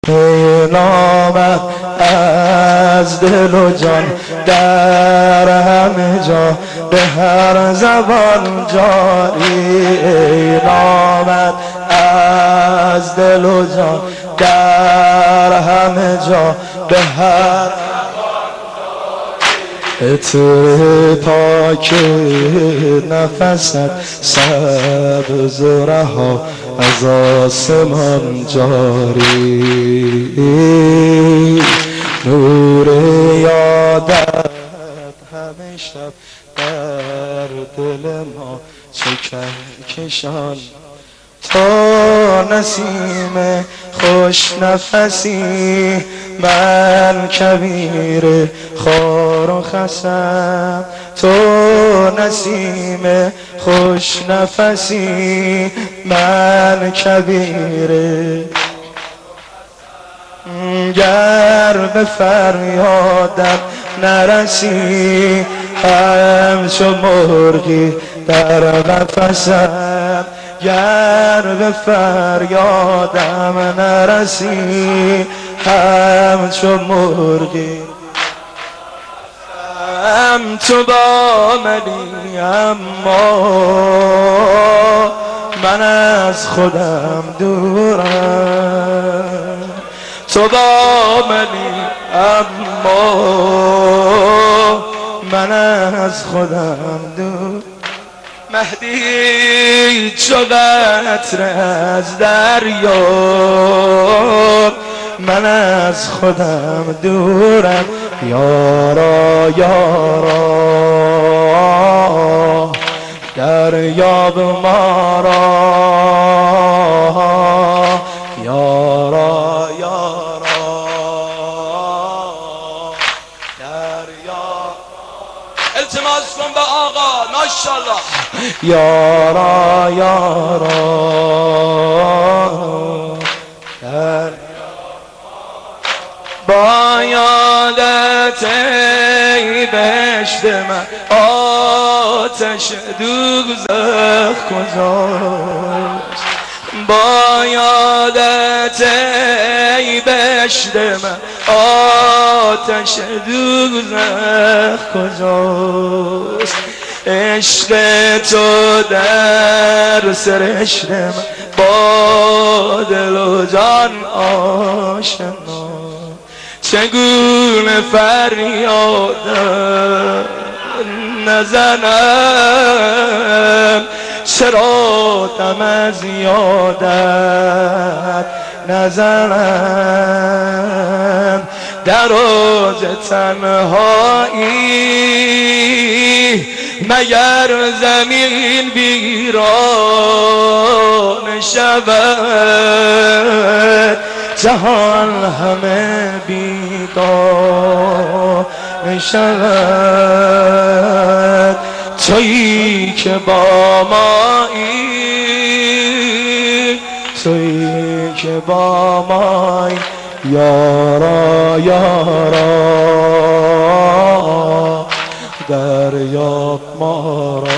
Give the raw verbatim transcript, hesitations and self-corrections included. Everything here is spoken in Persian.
نامت از دل و جان در همه جا به هر زبان جاری. ای نامت از دل و جان در همه جا به هر عطر پاک نفست سبز و رها از آسمان جاری. نور یادت همه شب در دل ما چه کهکشان. تو نسیم خوش نفسی من کبیر خار و خسم. تو نسیم خوش نفسی من کبیر. گر به فریادم نرسی همچو مرغی در قفسم. گر به فریادم نرسی همچو مرغی هم تو با منی اما من از خودم دورم. تو با منی اما من از خودم دور. مهدی چو قطره از دریا من از خودم دورم. یارا یارا دریاب ما را. یارا یارا دریاب. التماس کن به آقا ماشاءالله. یارا یارا با یادت ای بهشت من آتش دوزخ گذاشت. با یادت ای بهشت من آتش دوزخ گذاشت. عشق تو در سرشت من با دل و جان آشنا. چگونه فریاد نزنم چرا دم از یادت نزنم. در اوج تنهایی مگر زمین ویران شود. جهان همه بیدار شود. تویی که با مایی تویی که با مایی. یارا یارا دریاب ما را.